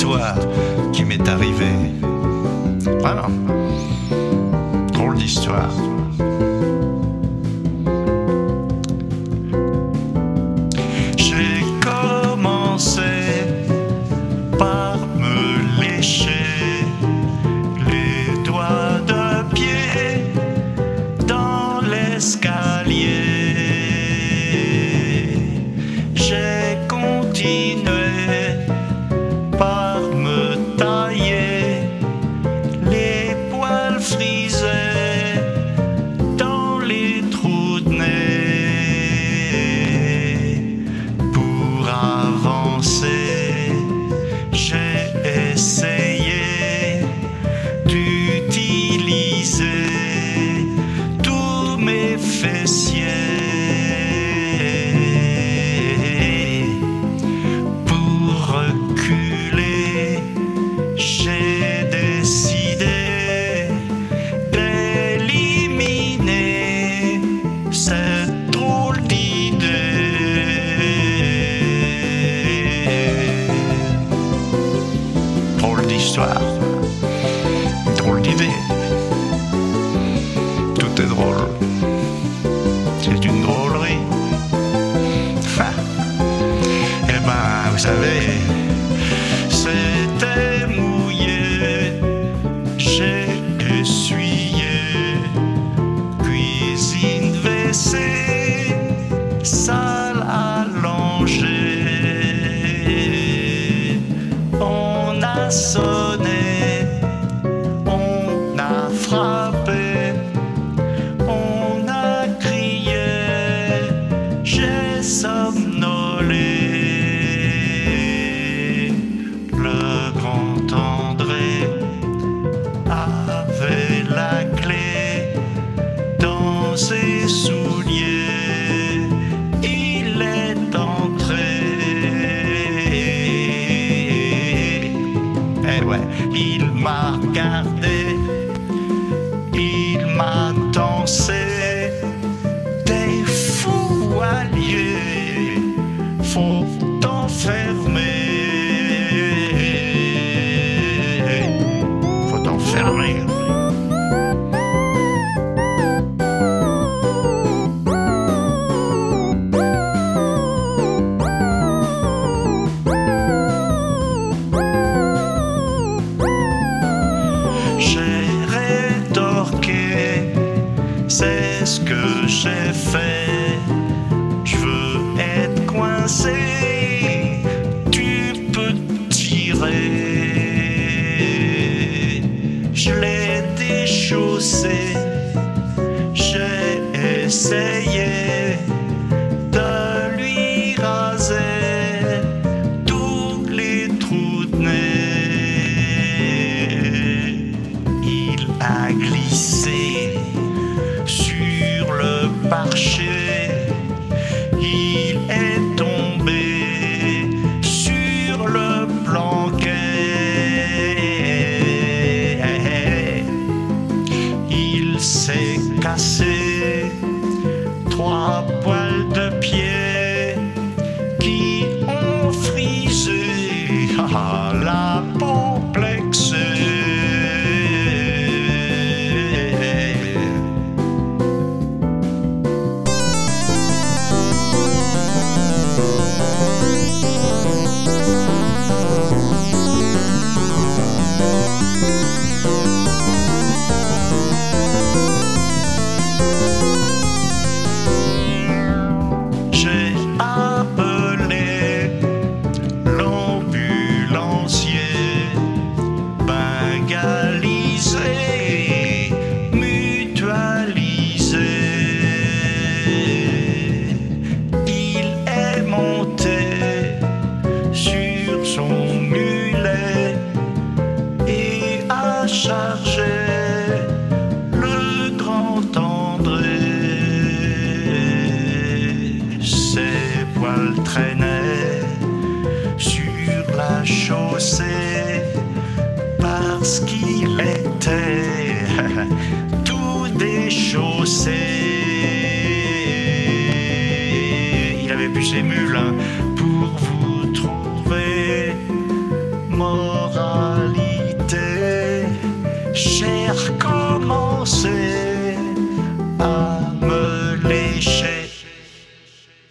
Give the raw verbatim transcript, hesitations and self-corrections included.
histoire qui m'est arrivée. Vraiment. Drôle d'histoire. J'ai commencé par me lécher les doigts de pied dans l'escalier. J'ai continué par me tailler les poils frisés dans les trous de nez pour avancer. J'ai essayé d'utiliser tous mes fessiers pour reculer. J'ai décidé d'éliminer cette drôle d'idée. Drôle d'histoire, drôle d'idée. Tout est drôle. C'est une drôlerie. Enfin, eh ben, vous savez, c'était mouillé. J'ai essuyé. Cuisine, W C, salle à langer. On a sonné, on a frappé, on a crié, j'ai somnolé. Le grand André avait la clé dans ses souliers. Il est entré. Eh ouais, il m'a regardé, il m'a dansé. Des fous alliés, faut t'enfermer. Faut t'enfermer. J'ai rétorqué, c'est ce que j'ai fait. Je veux être coincé, tu peux tirer. Je l'ai déchaussé, j'ai essayé de lui raser tous les trous de nez. Il a glissé sur le marché, il est tombé sur le planquet. Il s'est cassé trois poils de pied qui ont frisé ah, la peau plexée. J'ai appelé l'ambulancier, bengalisé, mutualisé. Il est monté sur son mulet et a chargé le grand André. Ses poils traînaient sur la chaussée parce qu'il était tout déchaussé. Il avait bu ses mules hein, pour